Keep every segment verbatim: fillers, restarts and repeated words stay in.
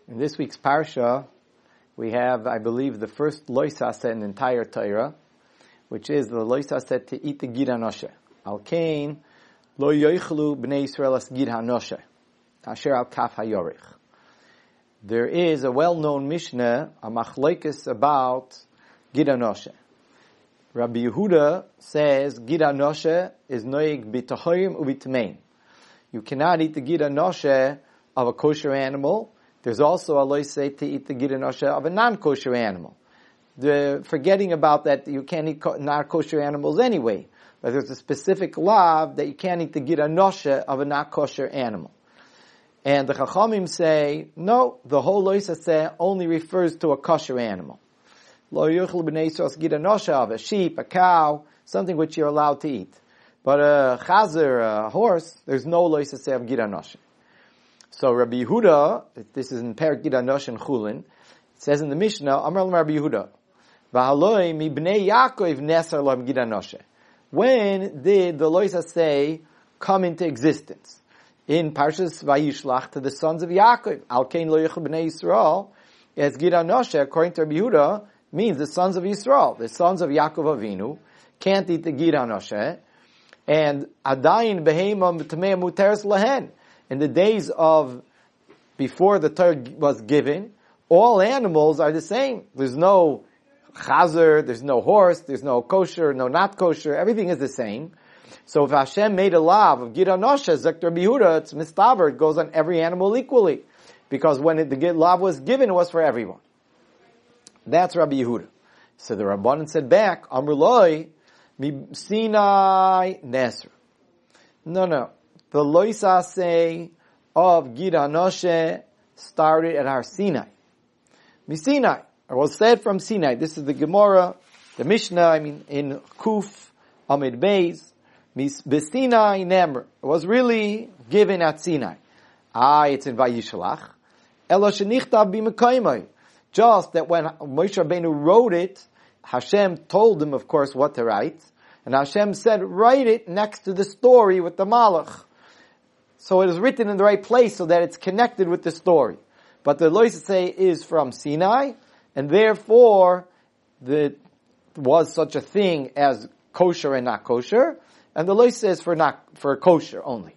In this week's Parsha, we have, I believe, the first Lois Haseh in the entire Torah, which is the Lois Haseh to eat the Gid HaNosheh. Al Kain, Lo Yoichlu Bnei Yisrael Es Gid HaNosheh, Asher Al Kaf HaYorich. There is a well-known Mishnah, a machlokes about Gid HaNosheh. Rabbi Yehuda says Gid HaNosheh is noig b'tahorim u'b'tmein. You cannot eat the Gid HaNosheh of a kosher animal. There's also a lois say to eat the Gid HaNosheh of a non-kosher animal. The forgetting about that, you can't eat non-kosher animals anyway. But there's a specific law that you can't eat the Gid HaNosheh of a non-kosher animal. And the Chachamim say, no, the whole lois say only refers to a kosher animal. Lo yuchel b'nei Yisrael Gid HaNosheh of a sheep, a cow, something which you're allowed to eat. But a chazer, a horse, there's no lois say of Gid HaNosheh. So Rabbi Yehuda, this is in Perek Gid HaNosheh in Chulin, it says in the Mishnah, Amar Rabbi Yehuda, V'haloi mi bnei Yaakov nesar lohem Gid HaNosheh. When did the lois say come into existence? In Parshas Vayishlach to the sons of Yaakov. Al Kain lo yuchel bnei Yisrael, as Gid HaNosheh, according to Rabbi Yehuda, means the sons of Yisrael. The sons of Yaakov Avinu can't eat the Gid HaNosheh. And Adayin behema t'mei muteres lahen. In the days of, before the Torah was given, all animals are the same. There's no chazer, there's no horse, there's no kosher, no not kosher, everything is the same. So if Hashem made a law of Gid HaNosheh, Zek Rabbi Yehuda, it's mistaber, it goes on every animal equally. Because when it, the law was given, it was for everyone. That's Rabbi Yehuda. So the Rabbanan said back, Amr Loi, mi Sinai Nesr. No, no. The Lois Haseh of Gid HaNosheh started at Har Sinai. Mi Sinai. It was said from Sinai. This is the Gemara, the Mishnah, I mean, in Kuf, Amid Beis, Sinai Nemr. It was really given at Sinai. Ah, it's in Vayishlach. Elo shenichtav b'mekaymai. Just that when Moshe Rabbeinu wrote it, Hashem told him, of course, what to write. And Hashem said, write it next to the story with the Malach. So it is written in the right place so that it's connected with the story. But the Lois say is from Sinai, and therefore there was such a thing as kosher and not kosher, and the Lois says for not for kosher only.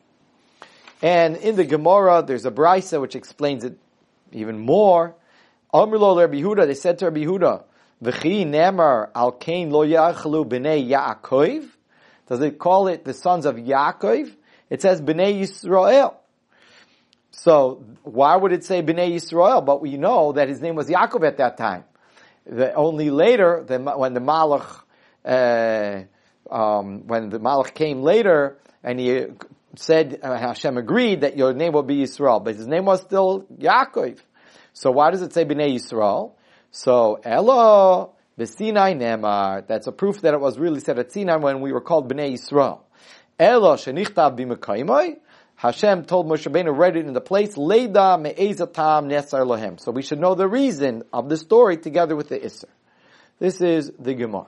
And in the Gemara, there's a Brisa which explains it even more. Amr lo Rabbi Yehuda, they said to Rabbi Yehuda, V'chi nemar al kain lo yachlu b'nei Yaakov. Does it call it the sons of Yaakov? It says Bnei Yisrael. So, why would it say Bnei Yisrael? But we know that his name was Yaakov at that time. The, only later, the, when the Malach, uh, um, when the Malach came later, and he said, uh, Hashem agreed that your name will be Yisrael, but his name was still Yaakov. So why does it say Bnei Yisrael? So, Elo, B'Sinai Nemar, that's a proof that it was really said at Sinai when we were called Bnei Yisrael. Elo shenichtav b'mekaymai. Hashem told Moshe Rabbeinu, write it in the place, Leida me'ezatam nesar lohem. So we should know the reason of the story together with the Isser. This is the Gemara.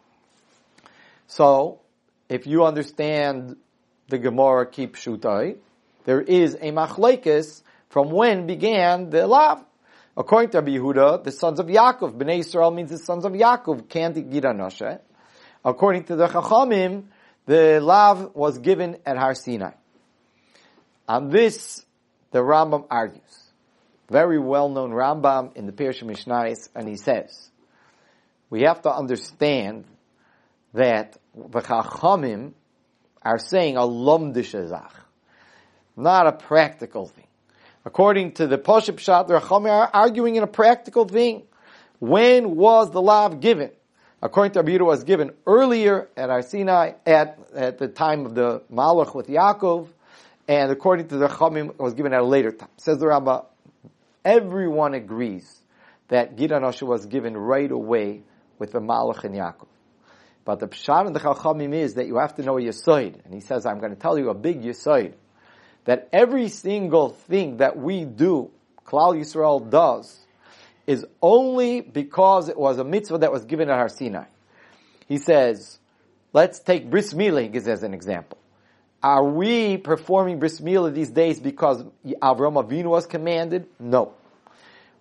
So, if you understand the Gemara keep shutai, there is a machlokes from when began the lav. According to Rabbi Yehuda, the sons of Yaakov, Bnei Yisrael means the sons of Yaakov, can't eat Gid HaNosheh. According to the Chachamim, the lav was given at Har Sinai. On this, the Rambam argues. Very well-known Rambam in the Pirush Mishnayos, and he says, we have to understand that the Chachamim are saying a lomdish azach, not a practical thing. According to the Poshup Pshat, the Chachamim are arguing in a practical thing. When was the lav given? According to Rabbi Yehuda, was given earlier at Har Sinai, at, at the time of the Malach with Yaakov, and according to the Chachamim, it was given at a later time. Says the Rambam, everyone agrees that Gid HaNosheh was given right away with the Malach and Yaakov. But the Pshat and the Chachamim is that you have to know a Yesod. And he says, I'm going to tell you a big Yesod. That every single thing that we do, Klal Yisrael does, is only because it was a mitzvah that was given at Har Sinai. He says, let's take Bris Milah as an example. Are we performing Bris Milah these days because Avraham Avinu was commanded? No.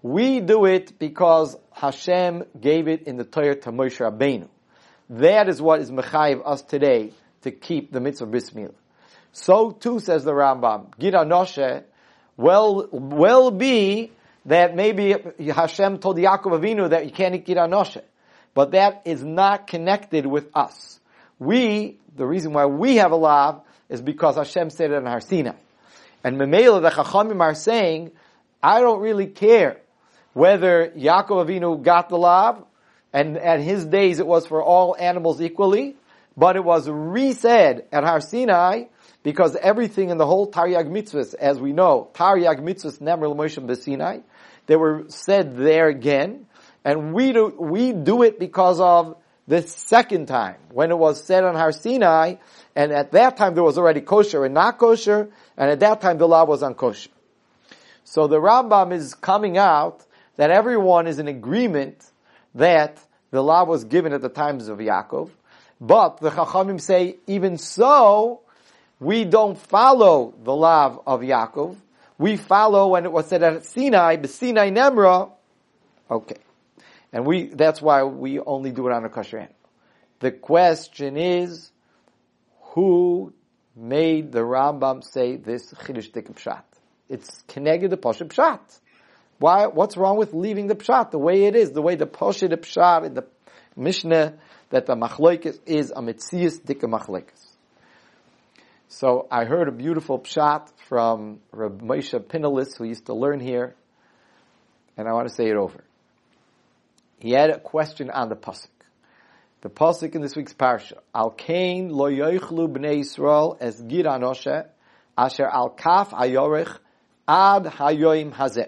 We do it because Hashem gave it in the Torah to Moshe Rabbeinu. That is what is mechayiv us today to keep the mitzvah bris milah. So too says the Rambam, Gid Anoshe, well, well be that maybe Hashem told Yaakov Avinu that you can't eat Gid Anoshe. But that is not connected with us. We, the reason why we have a lav is because Hashem said it in Har Sinai. And Memela, the Chachamim are saying, I don't really care whether Yaakov Avinu got the lav, and at his days it was for all animals equally, but it was re-said at Har Sinai because everything in the whole Taryag Mitzvahs, as we know, Taryag Mitzvahs Nemar L'Moshe B'Sinai, they were said there again, and we do, we do it because of the second time, when it was said on Har Sinai, and at that time there was already kosher and not kosher, and at that time the law was unkosher. So the Rambam is coming out that everyone is in agreement that the law was given at the times of Yaakov, but the Chachamim say, even so, we don't follow the law of Yaakov. We follow when it was said at Sinai, B'Sinai Nemra, okay. And we, that's why we only do it on a kosher animal. The question is, who made the Rambam say this Chidush Dik Pshat? It's Keneged the Poshet Pshat. Why, what's wrong with leaving the Pshat the way it is, the way the Poshet Pshat in the Mishnah, that the Machlokes is a Metzias Dik Machlokes. So I heard a beautiful Pshat from Reb Moshe Pinalis, who used to learn here, and I want to say it over. He had a question on the pasuk. The pasuk in this week's parsha: Al kain lo yoichlu bnei Yisrael es gid anoshe asher al kaf hayorech ad hayoim hazeh.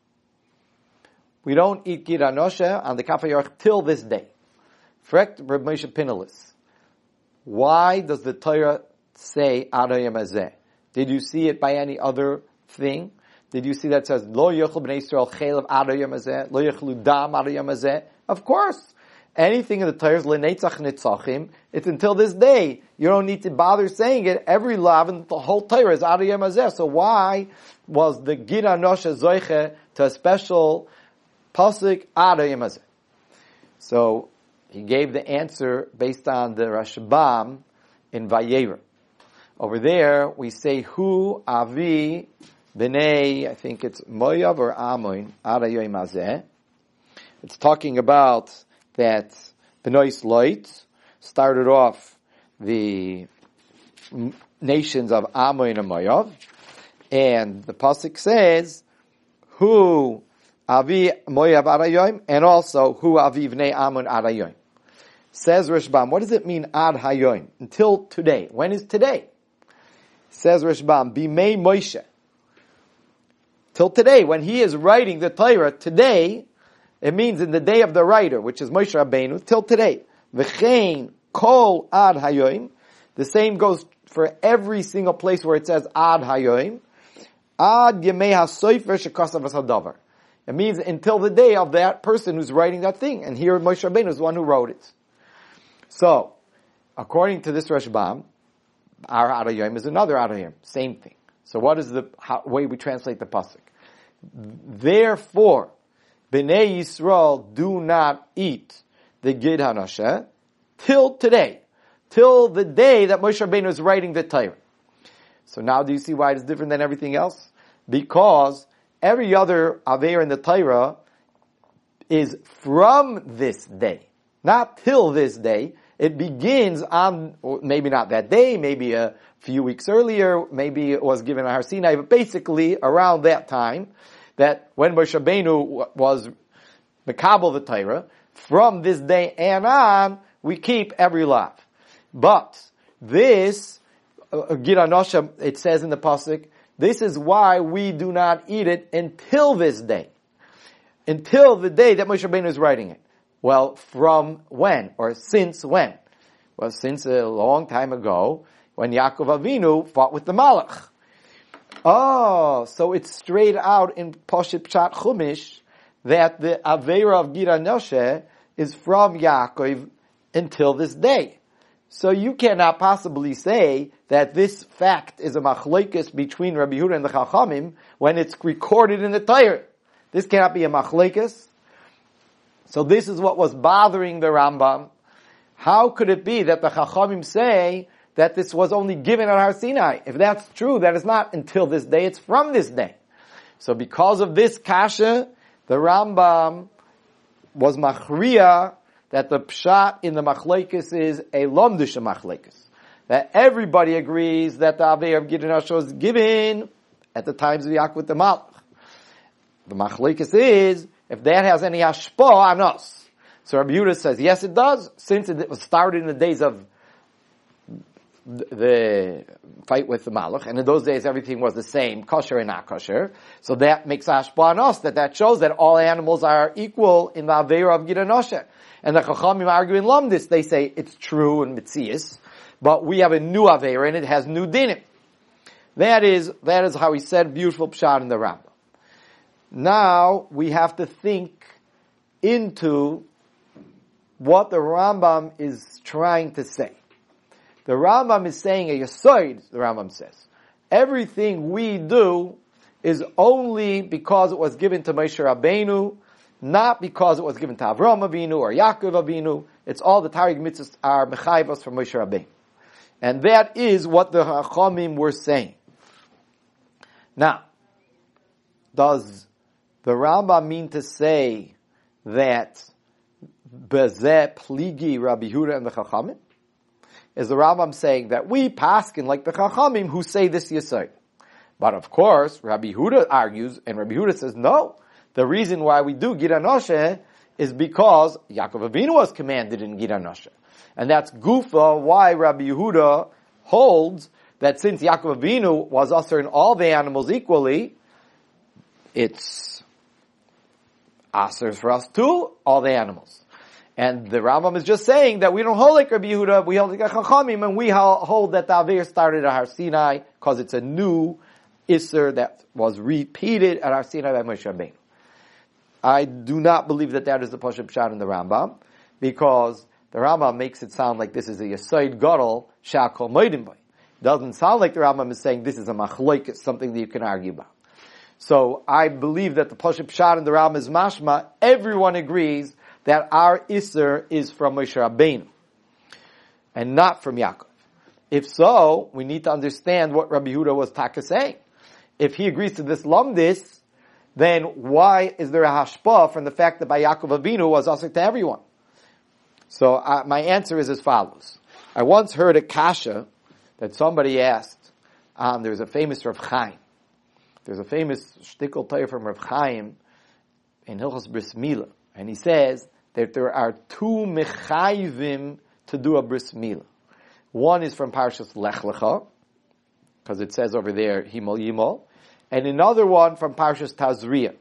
We don't eat gid anoshe on the kaf hayorech till this day. Frekt Reb Moshe Pinalis. Why does the Torah say ad hayoim hazeh? Did you see it by any other thing? Did you see that it says, Lo yochel b'nei Yisrael chelev ad hayom hazeh, lo yochelu dam ad hayom hazeh? Of course. Anything in the Torah is l'neitzach nitzachim. It's until this day. You don't need to bother saying it. Every lav in the whole Torah is ad hayom hazeh. So why was the Gid Anoshe zoiche to a special pasuk ad hayom hazeh? So he gave the answer based on the Rashbam in Vayera. Over there, we say, Hu avi B'nei, I think it's Moav or Ammon, Ad Hayoim Hazeh. It's talking about that B'nai Lot started off the nations of Ammon and Moav, and the pasuk says, Hu Avi Moav Ad Hayoim, and also Hu Avi B'nei Ammon Ad Hayoim. Says Rashbam, what does it mean Ad Hayoim? Until today. When is today? Says Rashbam, B'mei Moshe. Till today, when he is writing the Torah, today, it means in the day of the writer, which is Moshe Rabbeinu, till today. V'chein kol ad hayoim. The same goes for every single place where it says ad hayoim. Ad yemei hasofer shekasav hadavar. It means until the day of that person who's writing that thing. And here Moshe Rabbeinu is the one who wrote it. So, according to this Rashbam, our ad hayoim is another ad hayoim. Same thing. So what is the how, way we translate the pasuk? Therefore, Bnei Yisrael do not eat the Gid Hanoshe till today, till the day that Moshe Rabbeinu is writing the Torah. So now do you see why it's different than everything else? Because every other Aveir in the Torah is from this day, not till this day. It begins on, maybe not that day, maybe a few weeks earlier, maybe it was given on Har Sinai, but basically around that time, that when Moshe Rabbeinu was Mekabel the Torah, from this day and on, we keep every lav. But this, uh, Gid Anoshe, it says in the pasuk, this is why we do not eat it until this day. Until the day that Moshe Rabbeinu is writing it. Well, from when? Or since when? Well, since a long time ago, when Yaakov Avinu fought with the Malach. Oh, so it's straight out in Poshet Pshat Chumash that the Aveira of Gid Anoshe is from Yaakov until this day. So you cannot possibly say that this fact is a machlokes between Rabbi Yehuda and the Chachamim when it's recorded in the Torah. This cannot be a machlekes. So this is what was bothering the Rambam. How could it be that the Chachamim say that this was only given at Har Sinai? If that's true, that is not until this day, it's from this day. So because of this kasha, the Rambam was machriya that the pshat in the machlekes is a lomdish machlekes. That everybody agrees that the Aveir of Gidon Asher was given at the times of Yaakov the Malach. The machlekes is, if that has any hashpah on us. So Rabbi Yehuda says, yes it does, since it was started in the days of the fight with the Malach, and in those days everything was the same, kosher and not kosher. So that makes hashpah on us, that that shows that all animals are equal in the Aveir of Gidon Asher. And the Chachamim argue in Lamdis, they say it's true in Mitzias, but we have a new Aveira and it has new dinim. That is, that is how he said beautiful pshat in the Rambam. Now, we have to think into what the Rambam is trying to say. The Rambam is saying a yesod, the Rambam says. Everything we do is only because it was given to Moshe Rabbeinu, not because it was given to Avraham Avinu or Yaakov Avinu. It's all the Taryag mitzvahs are mechayvos from Moshe Rabbeinu. And that is what the Chachamim were saying. Now, does the Rambam mean to say that Bezeh Pligi Rabbi Yehuda and the Chachamim? Is the Rambam saying that we paskin like the Chachamim who say this yesod? But of course, Rabbi Yehuda argues, and Rabbi Yehuda says, no, the reason why we do Gidon Asher is because Yaakov Avinu was commanded in Gidon Asher. And that's Gufa why Rabbi Yehuda holds that since Yaakov Avinu was usher in all the animals equally, it's usher for us too, all the animals. And the Rambam is just saying that we don't hold like Rabbi Yehuda, we hold like Chachamim, and we hold that the Aveir started at Har Sinai because it's a new Isser that was repeated at Har Sinai by Moshe Rabbeinu. I do not believe that that is the Pashup Pshat in the Rambam, because the Rambam makes it sound like this is a Yesod Gadol Shakol Moedim Bay. Doesn't sound like the Rambam is saying this is a Machlokes, something that you can argue about. So I believe that the Pashup Pshat in the Rambam is mashma. Everyone agrees that our Isser is from Moshe Rabbeinu and not from Yaakov. If so, we need to understand what Rabbi Yehuda was taka saying. If he agrees to this Lamdis, then why is there a hashpah from the fact that by Yaakov Avinu was also to everyone? So uh, my answer is as follows. I once heard a kasha that somebody asked, um, there's a famous Rav Chaim. There's a famous shtickle tayr from Rav Chaim in Hilchos Bris Milah. And he says that there are two mechayvim to do a Bris Milah. One is from Parshas Lech Lecha, because it says over there, Himol Yimol. And another one from Parshas Tazria.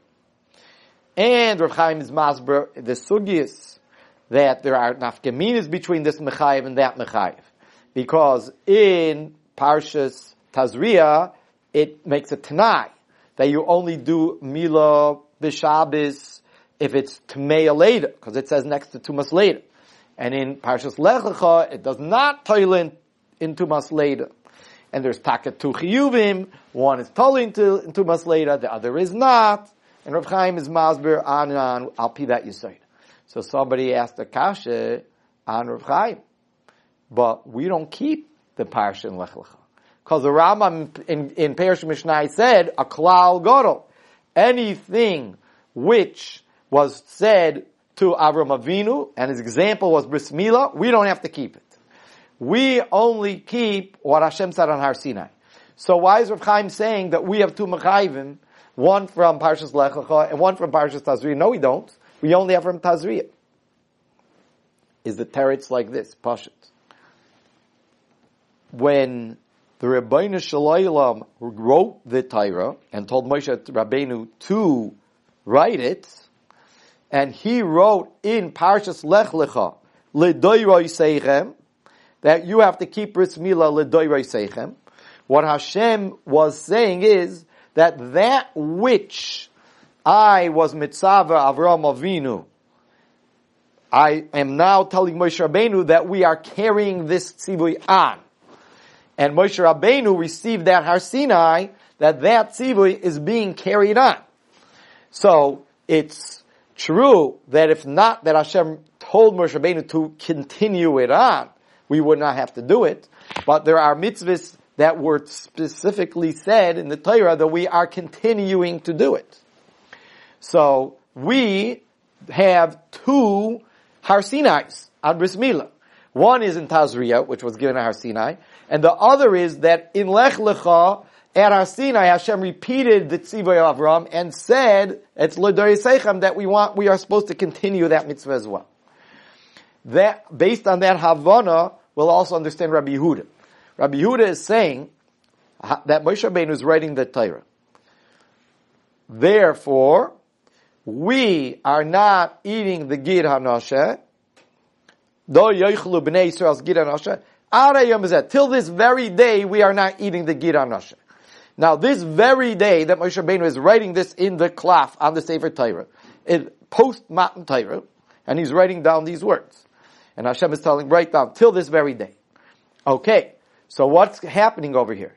And Rav Chaim is masber the sugyas that there are nafkaminas between this mechayiv and that mechayiv, because in Parshas Tazria it makes a tanai that you only do mila b'shabis if it's tmei later, because it says next to tumas later. And in Parshas Lech Lecha it does not toil in, in tumas later. And there's taket two chiyuvim, one is totally into, into masleda, the other is not. And Rav Chaim is masber on and on, I'll pee that yesod. So somebody asked a kasha on Rav Chaim. But we don't keep the parsha in Lech Lecha. Because the Rambam in, in Perush Mishnah said, a klal gadol. Anything which was said to Avram Avinu, and his example was Bris Milah, we don't have to keep it. We only keep what Hashem said on Har Sinai. So why is Rav Chaim saying that we have two mechayvim, one from Parshas Lech Lecha and one from Parshas Tazria? No, we don't. We only have from Tazria. Is the teretz like this? Pashut. When the Rebbeinu Shalom wrote the Torah and told Moshe Rabbeinu to write it, and he wrote in Parshas Lech Lecha, L'doyroi seichem, that you have to keep Bris Milah L'doyroi seichem. What Hashem was saying is that that which I was mitzvah Avraham Avinu, I am now telling Moshe Rabbeinu that we are carrying this tzivui on. And Moshe Rabbeinu received that Har Sinai, that that tzivui is being carried on. So it's true that if not that Hashem told Moshe Rabbeinu to continue it on, we would not have to do it. But there are mitzvahs that were specifically said in the Torah that we are continuing to do it. So we have two Har Sinais on Bris Milah. One is in Tazria, which was given at Har Sinai, and the other is that in Lech Lecha, at Har Sinai, Hashem repeated the Tzivay of Avram and said, it's L'Dorei Seichem, that we want, we are supposed to continue that mitzvah as well. That, based on that Havana, we'll also understand Rabbi Yehuda. Rabbi Yehuda is saying that Moshe Rabbeinu is writing the Torah. Therefore, we are not eating the Gid HaNoshe, Do yoichlu b'nei Yisrael's Gid HaNoshe, Ara Yom Hazeh. Till this very day, we are not eating the Gid HaNoshe. Now, this very day that Moshe Rabbeinu is writing this in the Klaf on the Sefer Torah, in post Matan Torah, and he's writing down these words. And Hashem is telling, write down, till this very day. Okay, so what's happening over here?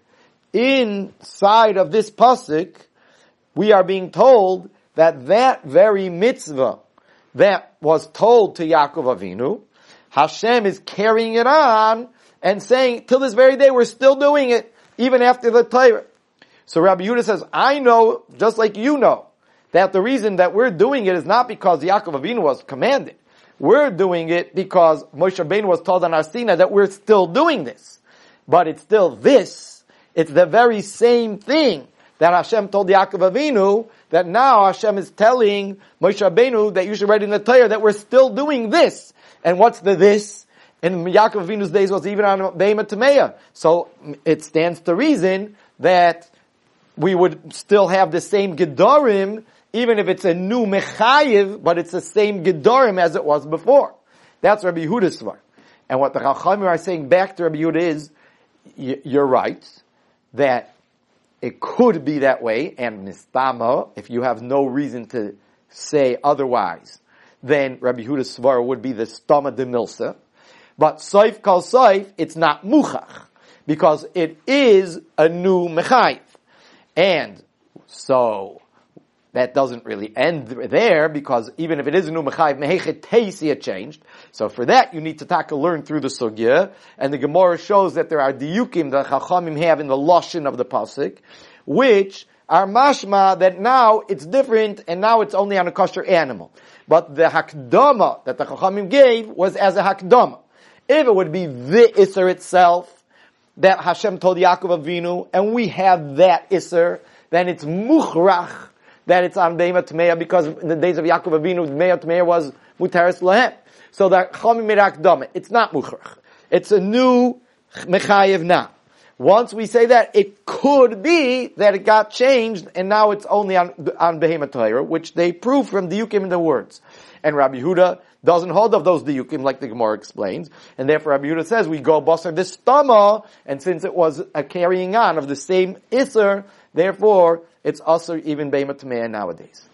Inside of this pasuk, we are being told that that very mitzvah that was told to Yaakov Avinu, Hashem is carrying it on and saying, till this very day, we're still doing it, even after the Torah. So Rabbi Yehuda says, I know, just like you know, that the reason that we're doing it is not because Yaakov Avinu was commanded. We're doing it because Moshe Rabbeinu was told on Har Sinai that we're still doing this. But it's still this. It's the very same thing that Hashem told Yaakov Avinu, that now Hashem is telling Moshe Rabbeinu that you should write in the Torah that we're still doing this. And what's the this? In Yaakov Avinu's days was even on Be'ema Tameya. So it stands to reason that we would still have the same Gedorim, even if it's a new Mechayiv, but it's the same Gedorim as it was before. That's Rabbi Yehuda's svar. And what the Chachamim are saying back to Rabbi Yehuda is, you're right, that it could be that way, and Nistama, if you have no reason to say otherwise, then Rabbi Yehuda's svar would be the Stama de Milsa. But Saif Kal Saif, it's not Muchach, because it is a new Mechayiv. And so, that doesn't really end there, because even if it is a new Mechayiv, Mehechet Teisi it changed. So for that, you need to taka learn through the Sugya, and the Gemara shows that there are diyukim that Chachamim have in the Lashon of the Pasuk, which are mashma that now it's different, and now it's only on a kosher animal. But the Hakdama that the Chachamim gave was as a Hakdama. If it would be the Isser itself, that Hashem told Yaakov Avinu, and we have that Isser, then it's Muchrach, that it's on Be'ema Tameya, because in the days of Yaakov Avinu, Be'ema Tameya was Mutaris Lahem. So that Chachamim made Hakdama. It's not Muchrach. It's a new Mechayev now. Once we say that, it could be that it got changed, and now it's only on, on Behema Torah, which they prove from Diyukim in the words. And Rabbi Yehuda doesn't hold of those Diyukim, like the Gemara explains, and therefore Rabbi Yehuda says, we go Basar this Stama, and since it was a carrying on of the same Isser, therefore, it's also even Behema Tameya nowadays.